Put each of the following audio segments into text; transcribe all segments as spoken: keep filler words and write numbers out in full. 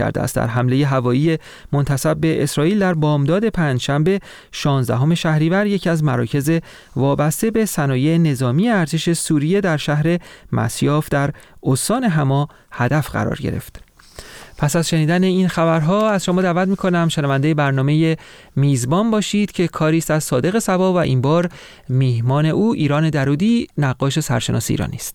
کرده است. در حمله هوایی منتسب به اسرائیل در بامداد پنجشنبه شانزدهم شهریور یکی از مراکز وابسته به صنایع نظامی ارتش سوریه در شهر مسیاف در استان حما هدف قرار گرفت. پس از شنیدن این خبرها از شما دعوت میکنم شنونده برنامه میزبان باشید که کاری است از صادق صبا و این بار میهمان او ایران درودی، نقاش سرشناس ایرانی است.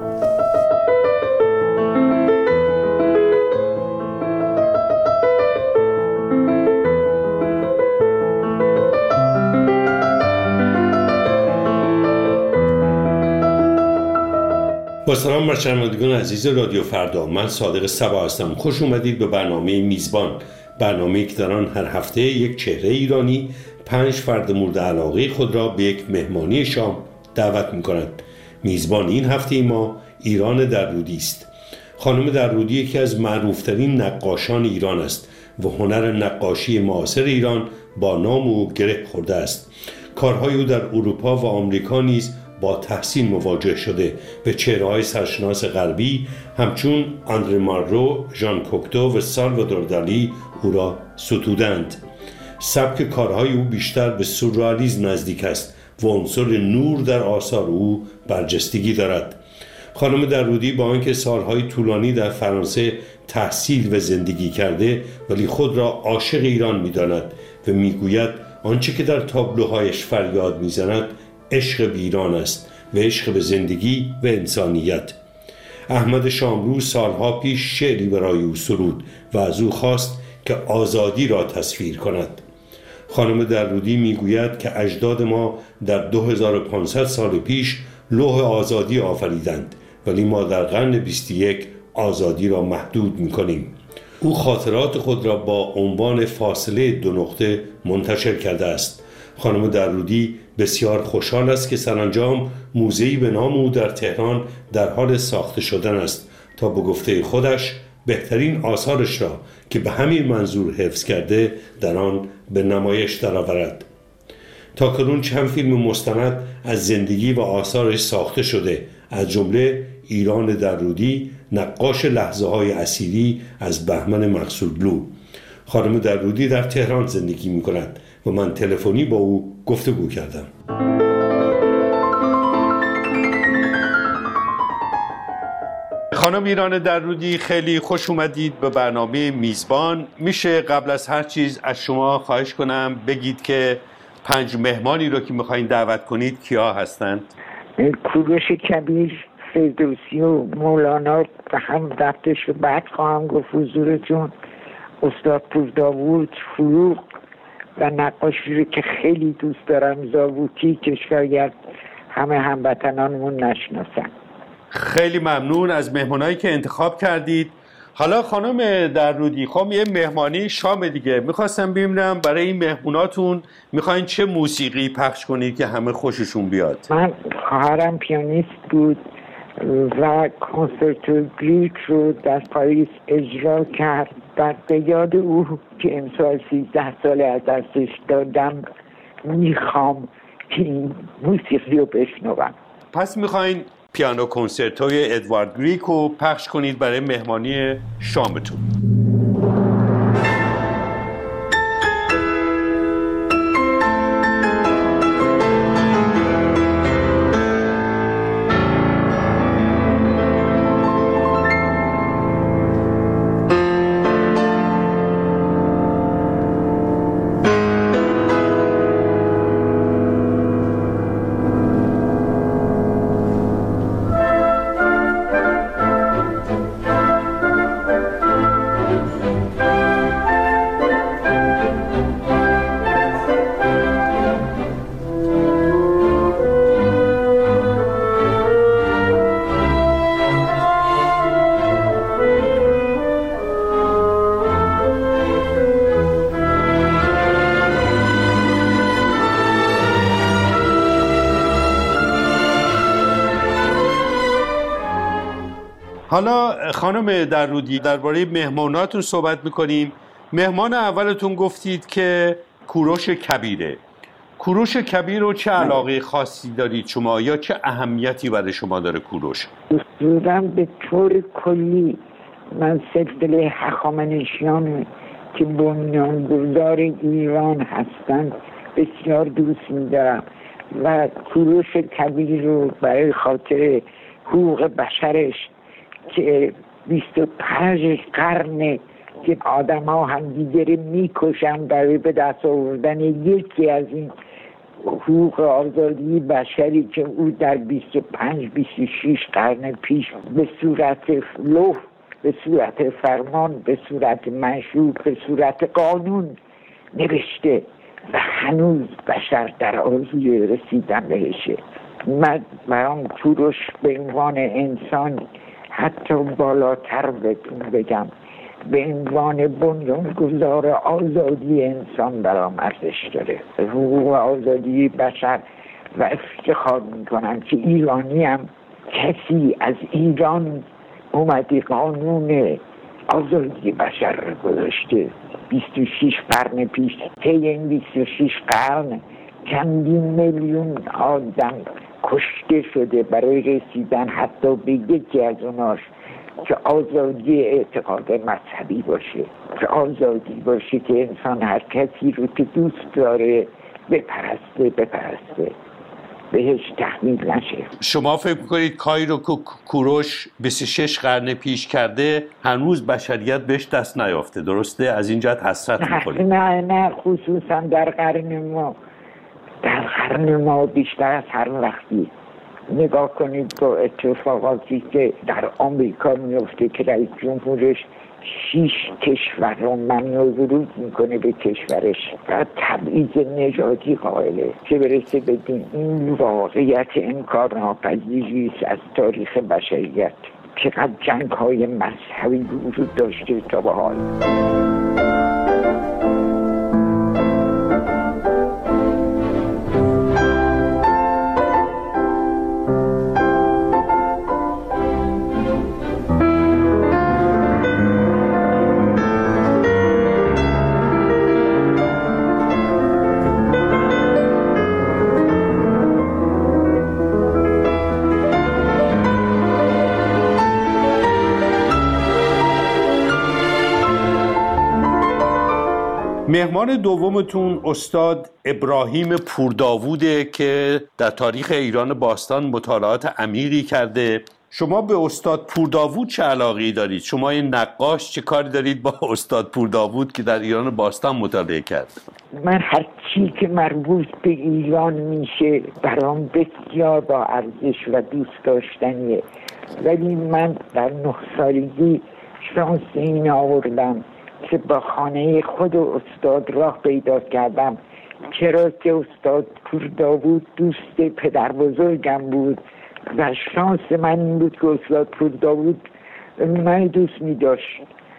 با سلام بر شنوندگان عزیز رادیو فردا، من صادق صبا هستم. خوش اومدید به برنامه میزبان، برنامه‌ای که در آن هر هفته یک چهره ایرانی پنج فرد مورد علاقه خود را به یک مهمانی شام دعوت می‌کند. میزبان این هفته ما ایران درودی است. خانم درودی یکی از معروفترین نقاشان ایران است و هنر نقاشی معاصر ایران با نام او گره خورده است. کارهای او در اروپا و آمریکا نیز با تحسین مواجه شده و چهره‌های سرشناس غربی همچون آندره مالرو، ژان کوکتو و سالوادور دالی او را ستودند. سبک کارهای او بیشتر به سورئالیسم نزدیک است و عنصر نور در آثار او برجستگی دارد. خانم درودی با آنکه سالهای طولانی در فرانسه تحصیل و زندگی کرده، ولی خود را عاشق ایران می‌داند و می‌گوید آنچه که در تابلوهایش فریاد می‌زند عشق به ایران است و عشق به زندگی و انسانیت. احمد شامرو سالها پیش شعری برای او سرود و از او خواست که آزادی را تصویر کند. خانم درودی میگوید که اجداد ما در دو هزار و پانصد سال پیش لوح آزادی آفریدند، ولی ما در قرن بیست و یک آزادی را محدود میکنیم. او خاطرات خود را با عنوان فاصله دو نقطه منتشر کرده است. خانم درودی بسیار خوشحال است که سرانجام موزه‌ای به نام او در تهران در حال ساخته شدن است تا به گفته خودش بهترین آثارش را که به همین منظور حفظ کرده در آن به نمایش درآورد. تاکنون چند فیلم مستند از زندگی و آثارش ساخته شده، از جمله ایران درودی، نقاش لحظه‌های اسیری از بهمن مقصودلو. خانم درودی در تهران زندگی می‌کند و من تلفنی با او گفتگو کردم. خانم ایران درودی، خیلی خوش اومدید به برنامه میزبان. میشه قبل از هر چیز از شما خواهش کنم بگید که پنج مهمانی رو که میخواین دعوت کنید کیا هستند؟ کوروش کبیر، فردوسی و مولانا و هم رفتش رو بعد خواهم گفت حضورتون، استاد پور داوود، فروغ و نقاشی رو که خیلی دوست دارم، زاووکی، که شاید همه هموطنانمون نشناسن. خیلی ممنون از مهمانایی که انتخاب کردید. حالا خانم درودی، خب یه مهمانی شام دیگه، میخواستم ببینم برای این مهموناتون میخواین چه موسیقی پخش کنید که همه خوششون بیاد؟ من خواهرم پیانیست بود و کنسرتو گلیک رو در پاریس اجرا کرد. بعد به یاد او که امسال سیزده ساله از دستش دادم میخوام که این موسیقی رو بشنوم. پس میخواین پیانو کنسرتوی ادوارد گریک رو پخش کنید برای مهمانی شامتون. حالا خانم درودی، درباره مهماناتون صحبت میکنیم. مهمان اولتون گفتید که کوروش کبیره. کوروش کبیر رو چه علاقه خاصی دارید شما یا چه اهمیتی برای شما داره کوروش؟ دوست دارم به طور کلی من سلسله هخامنشیان که بنیانگذار ایران هستند بسیار دوست می‌دارم و کوروش کبیر رو برای خاطر حقوق بشرش که بیست و پنج قرن که آدم ها هم دیگری میکشن برای به دست آوردن یکی از این حقوق آزادی بشری که او در بیست و پنج بیست و شش قرن پیش به صورت لوح، به صورت فرمان، به صورت منشور، به صورت قانون نوشته و هنوز بشر در آرزوی رسیدن بهشه. من برام کوروش به عنوان انسان حتی بالاتر بهتون بگم، به عنوان بنیانگذار آزادی انسان برام ارزش داره، حقوق آزادی بشر و افتخار میکنم که ایرانی هم کسی از ایران اومدی قانون آزادی بشر رو گذاشته. بیست و شش قرن پیش طی این بیست و شش قرن چندین میلیون آدم کشته شده برای رسیدن حتی به یکی از اوناش که آزادی اعتقاد مذهبی باشه، که آزادی باشه که انسان هر کسی رو که دوست داره بپرسته بپرسته بهش تحمیل نشه. شما فکر می‌کنید کاری رو که کوروش بیست و شش قرن پیش کرده هنوز بشریت بهش دست نیافته، درسته؟ از این جهت حسرت می‌خورید؟ نه نه خصوصا در قرن ما در قرن ما بیشتر از هر وقتی نگاه کنید با اتفاقاتی که در آمریکا میفته که رئیس جمهورش شیش کشور رو ممنوع ورود میکنه به کشورش و تبعیض نژادی قائله، چه برسه بدین این واقعیت انکارناپذیری است از تاریخ بشریت. چقدر جنگ های مذهبی وجود داشته تا به حال. مهمان دومتون استاد ابراهیم پورداووده که در تاریخ ایران باستان مطالعات عمیقی کرده. شما به استاد پورداوود چه علاقه‌ای دارید؟ شما این نقاش چه کاری دارید با استاد پورداوود که در ایران باستان مطالعه کرد؟ من هر چی که مربوط به ایران میشه برام بسیار با ارزش و دوست داشتنیه، ولی من در نه سالگی شانس این آوردم که با خانه خود استاد راه پیدا کردم، چرا که استاد پورداوود دوست پدر بزرگم بود و شانس من این بود که استاد پورداوود من دوست می داشت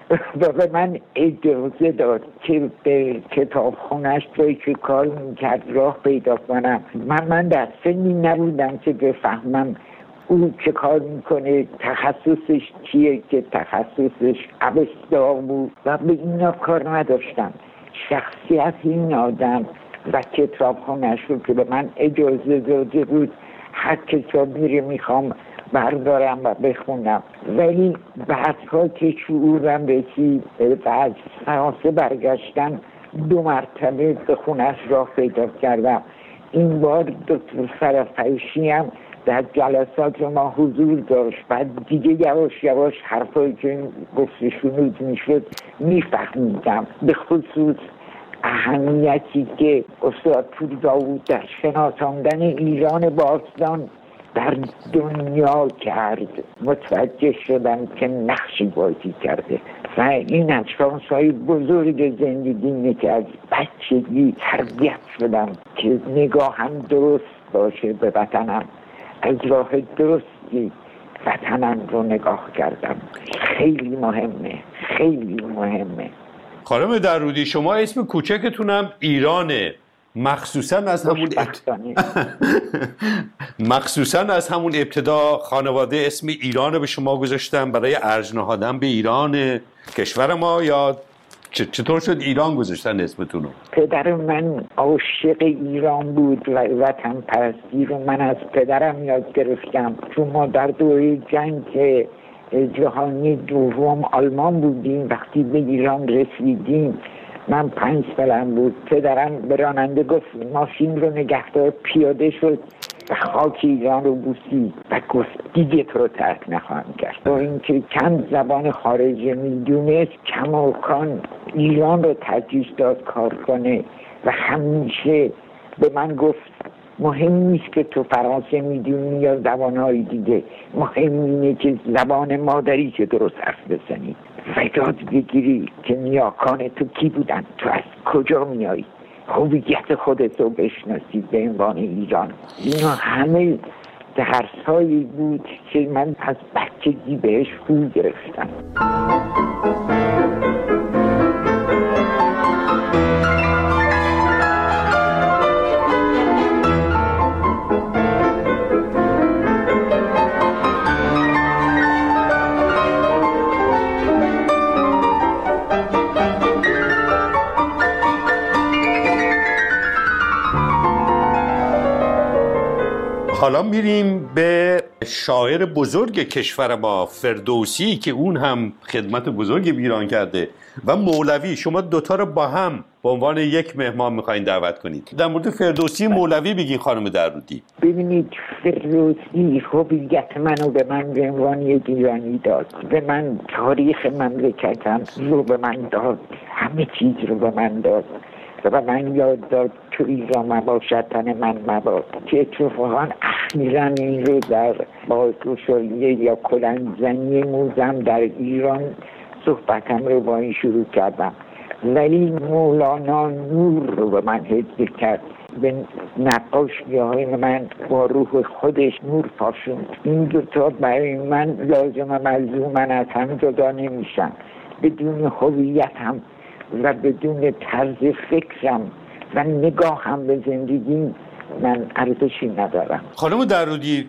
و به من اجازه داد که به کتابخونه‌اش توی که کار میکرد راه پیدا کنم. من من در سنی نبودم که بفهمم او چه کار میکنه، تخصصش چیه، که تخصصش اوستا بود و به اینا کار نداشتم. شخصیت این آدم و کتابخونه‌اش رو که به من اجازه داده بود هر کتاب میره میخوام بردارم و بخونم، ولی بعدها که شعورم رسید و از فرانسه برگشتن دو مرتبه به خونه‌اش راه پیدا کردم. این بار دکتر فرافیشی هم در جلسات ما حضور داشت، بعد دیگه یواش یواش حرفایی که گفته شنود میشد میفهمیدم، به خصوص اهمیتی که استاد پورداوود در شناساندن ایران باستان در دنیا کرد. متوجه شدم که نقشی بازی کرده و این از شانس‌های بزرگ زندگی که از بچگی تربیت شدم که نگاهم درست باشه به وطنم، از راه درستی وطنم رو نگاه کردم. خیلی مهمه، خیلی مهمه. خانم درودی، شما اسم کوچکتونم ایرانه، مخصوصا از همون ابتدا مخصوصا از همون ابتدا خانواده اسم ایران به شما گذاشتن برای ارج نهادن به ایران کشور ما، یا چطور شد ایران گذاشتن اسمتون رو؟ پدر من عاشق ایران بود و وطن پرستی رو من از پدرم یاد گرفتم، چون ما در دوره جنگ جهانی دوم آلمان بودیم. وقتی به ایران رسیدیم من پنج سالم بود، پدرم به راننده گفت ماشین رو نگهدار، پیاده شد و خاک ایران رو بوسید و گفت دیگه تو رو ترک نخواهم کرد. با اینکه چند زبان خارجی میدونست کماکان ایران رو ترجیح داد کار کنه و همیشه به من گفت مهم نیست که تو فرانسه میدونی یا زبانهای دیگه، مهم اینه که زبان مادری که درست حرف بزنی و یاد بگیری که نیاکان تو کی بودن، تو از کجا میایی، هویت خودت رو بشناسی به عنوان ایران. اینا همه درسایی بود که من از بچگی بهش خو گرفتم. حالا میریم به شاعر بزرگ کشور ما فردوسی که اون هم خدمت بزرگی به ایران کرده و مولوی. شما دوتا رو با هم به عنوان یک مهمان میخواین دعوت کنید. در مورد فردوسی مولوی بگین خانم درودی. ببینید فردوسی هویت منو به من به عنوان یک ایرانی داد، به من تاریخ مملکتم رو به من داد، همه چیز رو به من داد و من یاد داد تو ایران مباشد تن من مباد که اتفاقا اخیراً این رو در بازگشایی یا کلنگ‌زنی موزم در ایران صحبتم رو با این شروع کردم. ولی مولانا نور رو به من هدیه کرد، به نقاشی‌های من با روح خودش نور پاشوند. این دوتا برای من لازم ملزوم، من از هم جدا نمیشن. بدون هویتم و بدون طرز فکرم و نگاهم به زندگی من ارزشی ندارم. خانم درودی،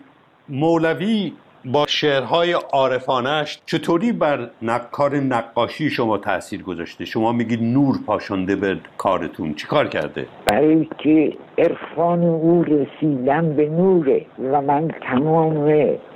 مولوی با شعرهای عارفانه‌اش چطوری بر کار نقاشی شما تأثیر گذاشته؟ شما میگید نور پاشونده به کارتون، چی کار کرده؟ برای که عرفان او رسیدن به نوره و من تمام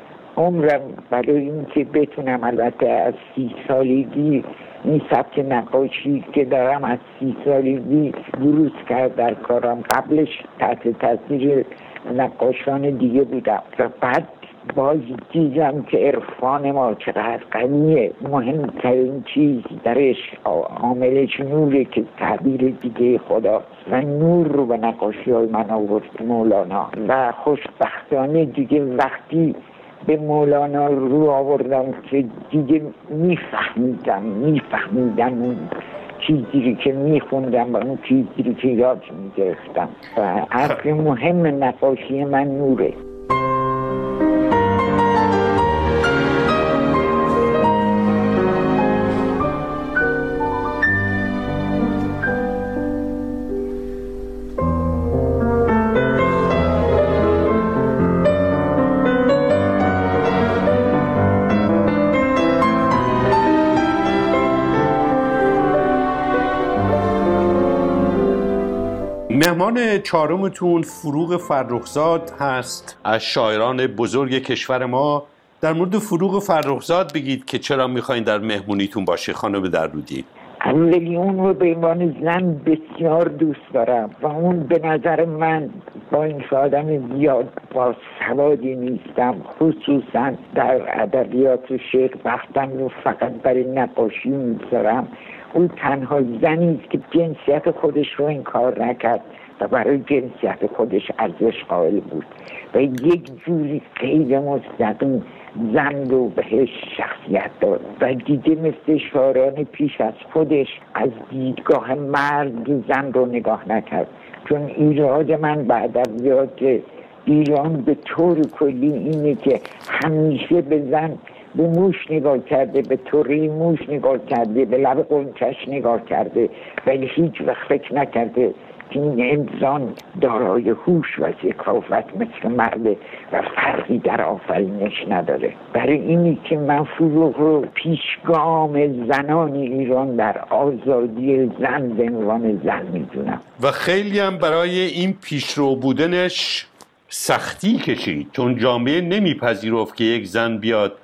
عمرم برای اینکه بتونم البته از سی سالگی این سبک نقاشی که دارم از سی سالگی بروز کرد در کارم. قبلش تحت تاثیر نقاشان دیگه بودم و بعد باز دیدم که عرفان ما چقدر غنیه. مهمترین چیز درش عاملش نوره که تعبیر دیگه خدا و نور رو به نقاشی های من آورد مولانا. و خوشبختانه دیگه وقتی به مولانا رو آوردم که دیگه میفهمیدم میفهمیدم اون چیزی که میخوندم و اون چیزی که یاد میگرفتم و حرف مهم نقاشی من نوره. مهمان چهارمتون فروغ فرخزاد هست، از شاعران بزرگ کشور ما. در مورد فروغ فرخزاد بگید که چرا میخواین در مهمونیتون باشه خانم درودی. اولی اون رو به عنوان زن بسیار دوست دارم و اون به نظر من با این آدم زیاد با سوادی نیستم، خصوصا در ادبیات و شعر وقتم رو فقط برای نقاشی میذارم. اون تنها زنی است که جنسیت خودش رو انکار نکرد و برای جنسیت خودش ارزش قائل بود و یک جوری خیلی مستقیم زن رو بهش شخصیت داد و دیگه مثل شاعران پیش از خودش از دیدگاه مرد زن رو نگاه نکرد. چون ایراد من به ادبیات ایران به طور کلی اینه که همیشه به زن به موش نگاه کرده، به طوری موش نگاه کرده، به لب قنچش نگاه کرده ولی هیچ وقت فکر نکرده که این انسان دارای هوش و ذکاوت مثل مرده و فرقی در آفرینش نداره. برای اینی که من فروغ رو پیشگام زنان ایران در آزادی زن به عنوان زن میدونم و خیلی هم برای این پیشرو بودنش سختی کشید، چون جامعه نمیپذیرفت که یک زن بیاد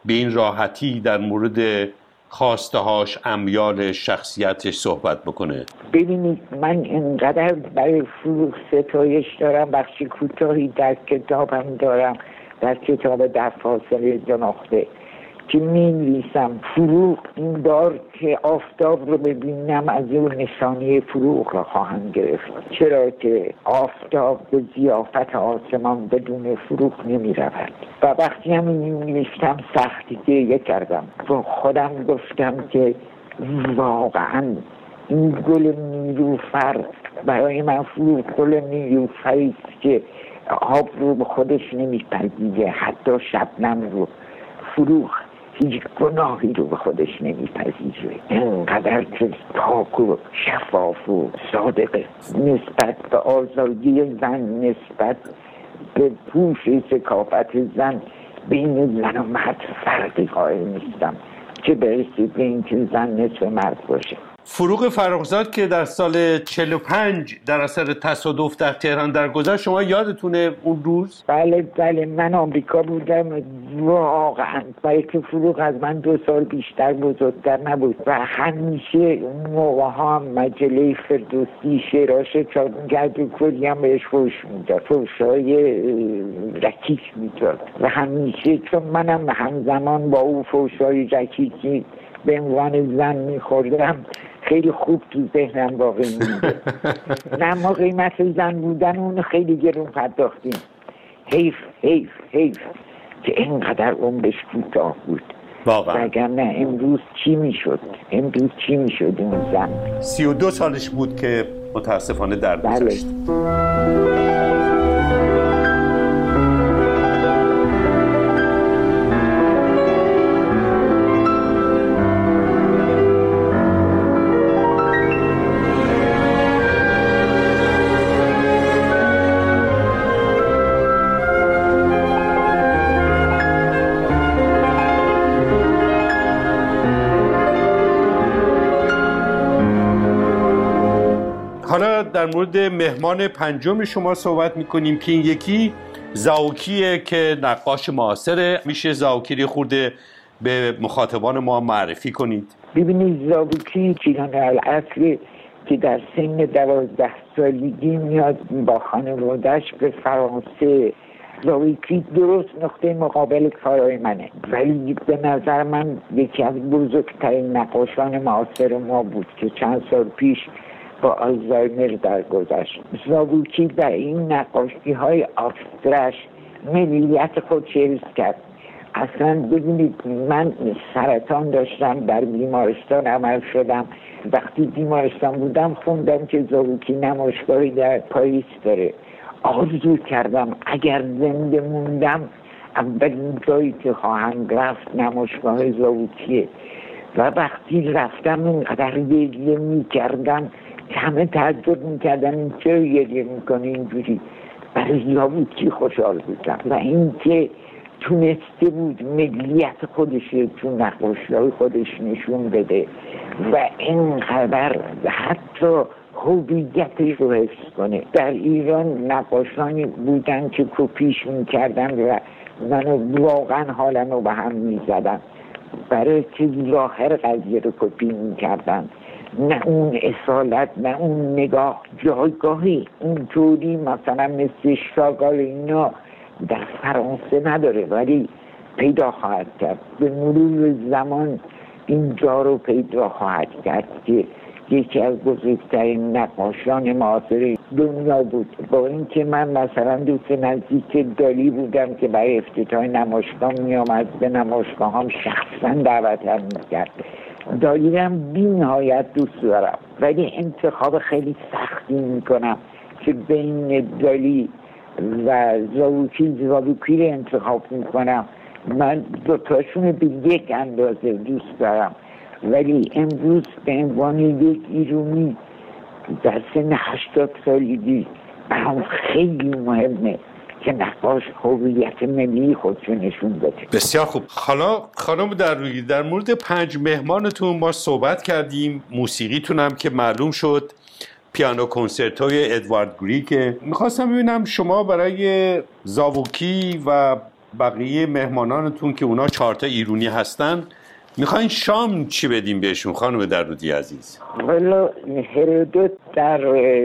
به این راحتی در مورد خواستهاش، امیالش، شخصیتش صحبت بکنه؟ ببینید، من اینقدر برای فروغ ستایش دارم، بخشی کوتاهی در کتابم دارم، در کتاب در فاصله دو نقطه که می نویسم فروغ این بار که آفتاب رو ببینم از اون نشانی فروغ رو خواهم گرفت، چرا که آفتاب به ضیافت آسمان بدون فروغ نمی رود. و وقتی هم این نوشتم سختی گریه کردم و خودم گفتم که واقعا این گل نیلوفر برای من فروغ گل نیلوفری است که آب رو به خودش نمیپذیره، حتی شبنم رو. فروغ هیچ گناهی رو به خودش نمیپذیره، اینقدر که پاک و شفاف و صادقه نسبت به آزادی زن، نسبت به پوش ثقافت زن. بین زن و مرد فرقی قائل نیستم، چه برسید به این که زن نصف مرد باشه. فروغ فرخزاد که در سال چهل و پنج در اثر تصادف در تهران درگذشت، شما یادتونه اون روز؟ بله بله، من آمریکا بودم واقعا، برای که فروغ از من دو سال بیشتر بزرگتر نبود و همیشه اون موقع ها مجله فردوسی شعراش چاپ می‌کرد و کلی هم بهش فوش میداد، فوش‌های رکیک میداد و همیشه چون منم همزمان با اون فوش‌های رکیکی به عنوان زن میخوردم خیلی خوب تو ذهنم باقی مونده. نه ما قیمت زن بودن اون خیلی گرون پرداختیم. حیف حیف حیف که اینقدر عمرش کوتاه بود واقعا. وگرنه امروز چی میشد امروز چی میشد اون زن. سی و دو سالش بود که متاسفانه درگذشت. حالا در مورد مهمان پنجم شما صحبت میکنیم که این یکی زاوکیه که نقاش معاصره. میشه زاوکی رو خورده به مخاطبان ما معرفی کنید؟ ببینید، زاوکی کیهان الاصل که در سن دوازده سالگی میاد با خانواده‌اش به فرانسه. زاوکی درست نقطه مقابل کارهای منه، ولی به نظر من یکی از بزرگترین نقاشان معاصر ما بود که چند سال پیش با آلزایمر درگذشت. زاوکی در این نقاشی های ابسترش ملیت خود حفظ کرد. اصلا ببینید، من سرطان داشتم، در بیمارستان عمل شدم. وقتی بیمارستان بودم خوندم که زاوکی نمایشگاهی در پاریس داره. آرزو کردم اگر زنده موندم اولین جایی که خواهم رفت نمایشگاه زاوکیه. و وقتی رفتم اینقدر گریه میکردم که همه تعجب میکردن این چرا گریه میکنه اینجوری. برای زاوکی خوشحال بودم و این که تونسته بود ملیت خودش تو نقاشی‌های خودش نشون بده و اینقدر حتی هویتش رو حفظ کنه. در ایران نقاشانی بودن که کپیش میکردن و منو واقعا حالم رو به هم میزدن برای که ظاهر قضیه رو کپی میکردن، نه اون اصالت، نه اون نگاه. جایگاهی اونطوری مثلا مثل شاگال اینا در فرانسه نداره، ولی پیدا خواهد کرد. به مرور زمان اینجا رو پیدا خواهد کرد که یکی از بزرگترین نقاشان معاصر دنیا بود. با اینکه من مثلا دوست نزدیک دالی بودم که برای افتتاح نمایشگاه می آمد، به نمایشگاه هم شخصا دعوتم میکرد. دالی هم بی نهایت دوست دارم، ولی انتخاب خیلی سختی میکنم که بین دالی و زاوکی زاوکی رو انتخاب میکنم. من دوتاشون به یک اندازه دوست دارم، ولی امروز به عنوان یک ایرانی در سن هشتاد سالگی برام خیلی مهمه که نقاش هویت ملی خودشو نشون بده. بسیار خوب. حالا خانم درویی، در مورد پنج مهمانتون ما صحبت کردیم، موسیقیتون هم که معلوم شد، پیانو کنسرتوی ادوارد گریگ. میخواستم ببینم شما برای زاوکی و بقیه مهمانانتون که اونا چهار تا ایرانی هستن میخواین شام چی بدیم بهشون خانم درودی عزیز؟ والا هرودوت در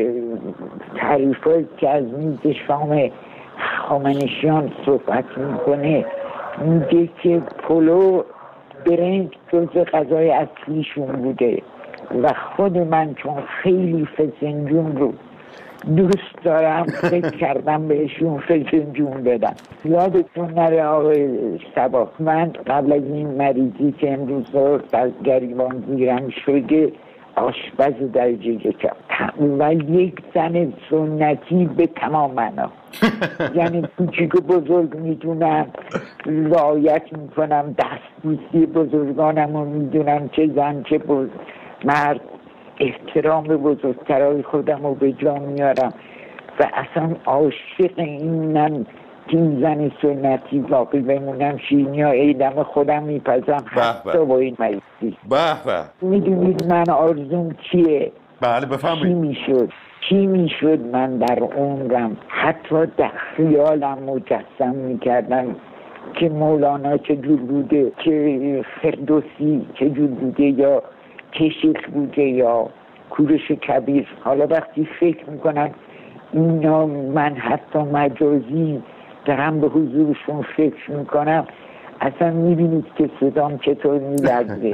تعریفات که از میز شام هخامنشیان صحبت میکنه میگه که پلو برنج جز غذای اصلیشون بوده و خود من چون خیلی فسنجون رو دوست دارم فکر کردم بهشون فسنجون بدم. یادتون نره آقای صباح، من قبل از این مریضی که امروز در گریبان گیرم شده آشپز درجه یکم و یک زن سنتی به تمام معنا، یعنی کوچیک و بزرگ میدونم، رعایت میکنم، دستبوسی بزرگانم رو میدونم، چه زن چه مرد، احترام به بزرگترهای خودم رو به جا میارم و اصلا عاشق اینم که این زن سنتی باقی بمونم. شیرینی ها ایدم خودم میپزم حتی با این مریضی. به به. میدونید من آرزوم چیه؟ بله بفهمید. چی میشد چی میشد من در عمرم حتی در خیالم مجسم میکردم که مولانا چجور بوده، که فردوسی چجور بوده، یا کشیخ بوده، یا کوروش کبیر. حالا وقتی فکر میکنم اینا من حتی مجازی دارم به حضورشون فکر میکنم، اصلا میبینید که صدام چطور میلرزه.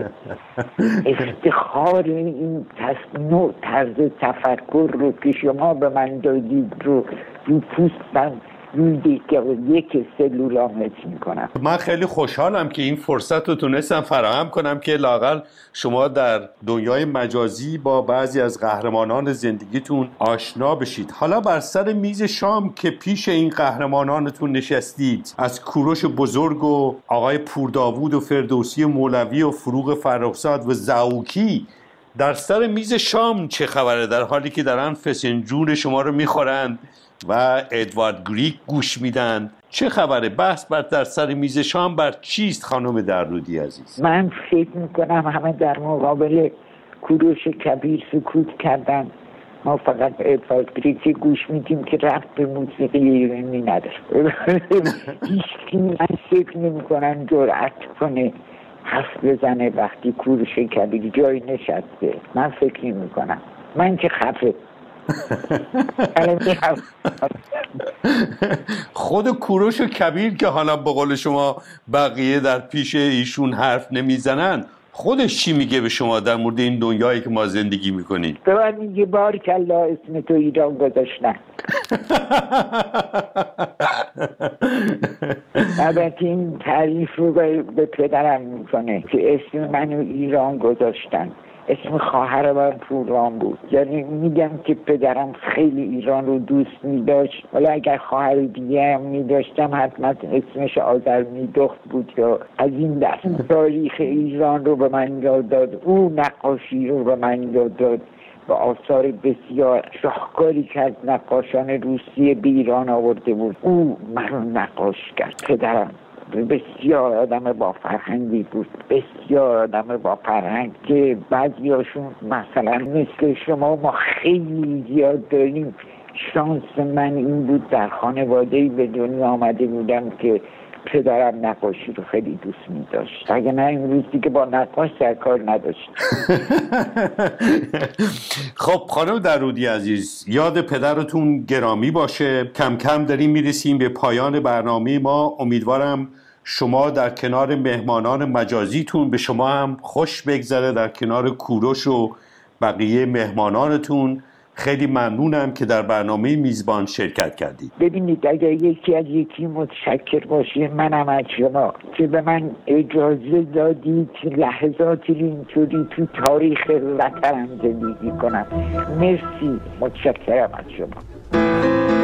افتخار این نوع طرز تفکر رو که شما به من دادید رو رو پوستم روی یک سلولام حس میکنم. من خیلی خوشحالم که این فرصت رو تونستم فراهم کنم که لااقل شما در دنیای مجازی با بعضی از قهرمانان زندگیتون آشنا بشید. حالا بر سر میز شام که پیش این قهرمانانتون نشستید، از کوروش بزرگ و آقای پورداوود و فردوسی مولوی و فروغ فرخزاد و زاوکی، در سر میز شام چه خبره در حالی که دارن فسنجون شما رو میخورند و ادوارد گریگ گوش میدن؟ چه خبره؟ بحث بر در سر میز شام بر چیست خانم درودی عزیز؟ من فکر میکنم همه در مقابل کوروش کبیر سکوت کردن. ما فقط ادوارد گریگ گوش میدیم که رفت به موسیقی ایرانی نداره. هیچکی من فکر نمیکنم جرأت کنه حرف بزنه وقتی کوروش کبیر جای نشسته. من فکر نمیکنم. من که خفه خود کوروش کبیر که حالا به قول شما بقیه در پیش ایشون حرف نمیزنن، خودش چی میگه به شما در مورد این دنیایی که ما زندگی میکنیم؟ به من میگه بارکالله اسم تو ایران گذاشتن. البته این تعریف رو به پدرم میکنه که اسم منو ایران گذاشتن. اسم خواهر من پوران بود. یعنی میگم که پدرم خیلی ایران رو دوست می‌داشت. حالا اگر خواهر دیگه هم می‌داشتم حتما اسمش آذرمیدخت بود یا از این دست. تاریخ ایران رو به من یاد داد، او نقاشی رو به من یاد داد و آثار بسیار شاهکاری که از نقاشان روسیه به ایران آورده بود. او من رو نقاش کرد. پدرم بسیار آدم با فرهنگی بود، بسیار آدم با فرهنگ که بعضی هاشون مثلا مثل شما ما خیلی زیاد داریم. شانس من این بود در خانواده‌ای به دنیا آمده بودم که پدرم نقاشی رو خیلی دوست می داشت. اگه نه امروز دیگه با نقاش در کار نداشت. خب خانم درودی عزیز، یاد پدرتون گرامی باشه. کم کم داریم میرسیم به پایان برنامه ما. امیدوارم شما در کنار مهمانان مجازیتون به شما هم خوش بگذره در کنار کوروش و بقیه مهمانانتون. خیلی ممنونم که در برنامه میزبان شرکت کردید. ببینید اگر یکی از یکی متشکر باشه منم از شما که به من اجازه دادید لحظاتی اینطوری تو تاریخ وطنم زندگی کنم. مرسی، متشکرم از شما.